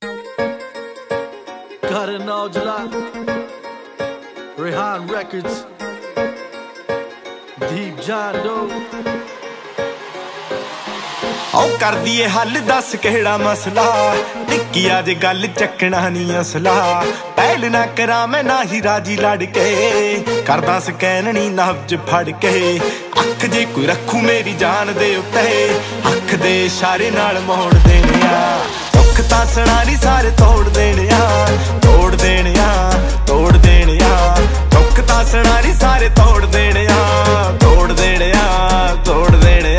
Karan Aujla, Rehan Records, Deep John Doe. औ कर दिए हल दस केड़ा मसला टिक्की अज गल चकना नहीं असला पहल ना करा मैं ना ही राजी लड़ के करदा स्कैन नी नब्ज फड़ के अख जे कोई रखू मेरी जान दे उत्ते अख दे इशारे नाल मोड़ देने दुख तां सणारी सारे तोड़ देने तोड़ देने तोड़ देने दुख तां सणारी सारे तोड़ देने तोड़ देने तोड़ देने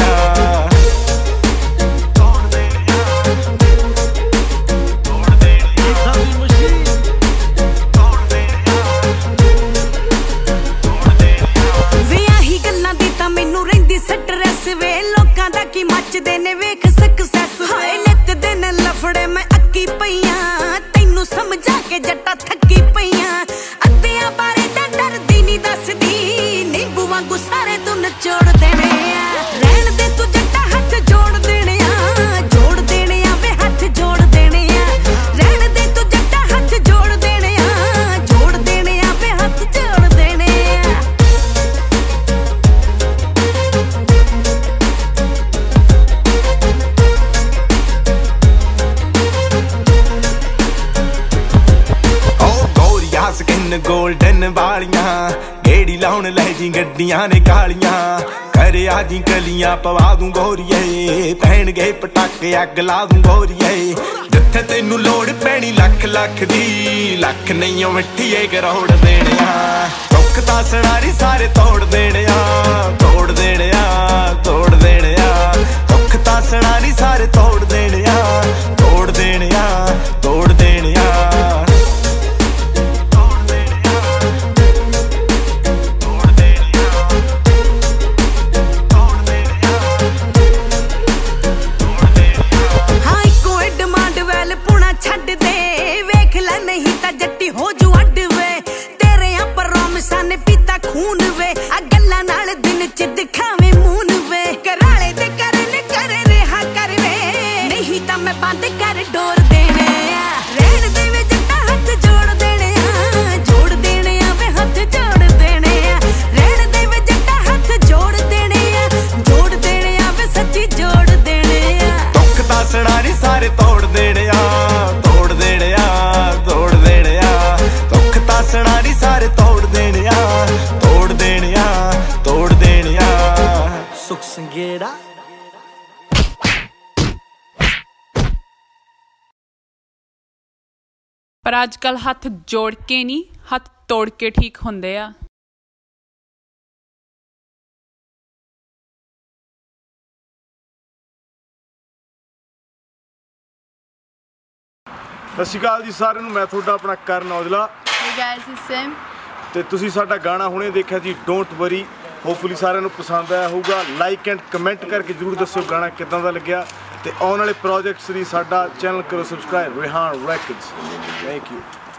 मचदे ने वेख सक्सेस हाय नित दिन लफड़े मैं अक्की पईयां तैनू समझा के जट्टा थक्की पईयां अत्तियां बारे तां डरदी नहीं दसदी नींबू वांगू सारे तू नचोड़ देने रहन दे तू जट्टा हथ जोड़ देने वे हथ जोड़ देने रहन दे तू जट्टा हथ जोड़ देने वे हथ जोड़ देने स्किन गोल्डन वालियां गेड़ी लाउन लै जी गड्डियां ने कालियां करे आजी गलियां पवा दूं गोरिए पैण गए पटाके अग ला दूं गोरिए जिथे तेनू लोड़ पैनी लख लख दी लख नहीं मिट्ठीए करोड़ देने दुख तां सणारी सारे तोड़ देने तोड़ देने तोड़ देने दुख तां सणारी सारे तोड़ देने तोड़ देने तोड़ देने सारे तोड़ देने तोड़ देने तोड़ देने दुख तां सणारी सारे तोड़ देने तोड़ देने तोड़ देने सुख संगेड़ा पर अजकल हथ जोड़ के नहीं हथ तोड़ के ठीक हुंदे आ। ਸਤਿ ਸ਼੍ਰੀ ਅਕਾਲ ਜੀ ਸਾਰਿਆਂ ਨੂੰ ਮੈਂ ਤੁਹਾਡਾ ਆਪਣਾ ਕਰਨ ਔਜਲਾ ਤੇ ਤੁਸੀਂ ਸਾਡਾ ਗਾਣਾ ਹੁਣੇ ਦੇਖਿਆ ਜੀ ਡੋਂਟ ਵਰੀ ਹੋਪਫੁਲੀ ਸਾਰਿਆਂ ਨੂੰ ਪਸੰਦ ਆਇਆ ਹੋਊਗਾ ਲਾਈਕ ਐਂਡ ਕਮੈਂਟ ਕਰਕੇ ਜਰੂਰ ਦੱਸਿਓ ਗਾਣਾ ਕਿੱਦਾਂ ਦਾ ਲੱਗਿਆ ਤੇ ਆਉਣ ਵਾਲੇ ਪ੍ਰੋਜੈਕਟਸ ਲਈ ਸਾਡਾ ਚੈਨਲ ਕਰੋ subscribe Rehan records thank you.